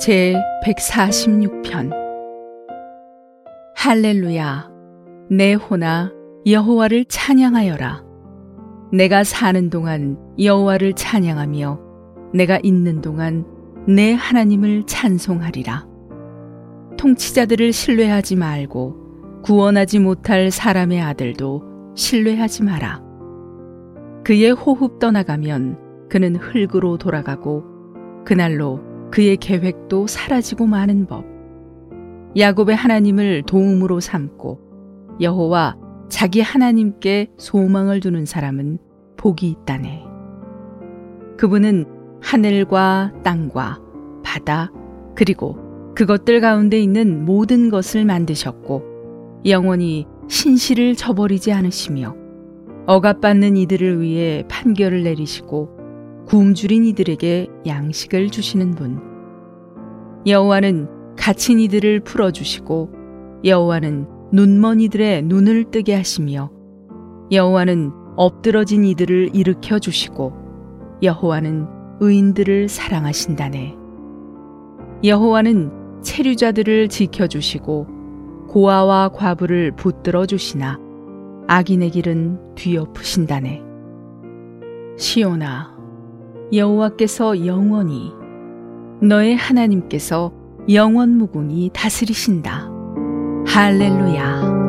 제 146편. 할렐루야. 내 혼아 여호와를 찬양하여라. 내가 사는 동안 여호와를 찬양하며 내가 있는 동안 내 하나님을 찬송하리라. 통치자들을 신뢰하지 말고 구원하지 못할 사람의 아들도 신뢰하지 마라. 그의 호흡 떠나가면 그는 흙으로 돌아가고 그날로 그의 계획도 사라지고 마는 법. 야곱의 하나님을 도움으로 삼고 여호와 자기 하나님께 소망을 두는 사람은 복이 있다네. 그분은 하늘과 땅과 바다 그리고 그것들 가운데 있는 모든 것을 만드셨고 영원히 신실을 저버리지 않으시며 억압받는 이들을 위해 판결을 내리시고 굶주린 이들에게 양식을 주시는 분. 여호와는 갇힌 이들을 풀어주시고 여호와는 눈먼 이들의 눈을 뜨게 하시며 여호와는 엎드러진 이들을 일으켜 주시고 여호와는 의인들을 사랑하신다네. 여호와는 체류자들을 지켜주시고 고아와 과부를 붙들어 주시나 악인의 길은 뒤엎으신다네. 시온아, 여호와께서 영원히 너의 하나님께서 영원무궁히 다스리신다. 할렐루야.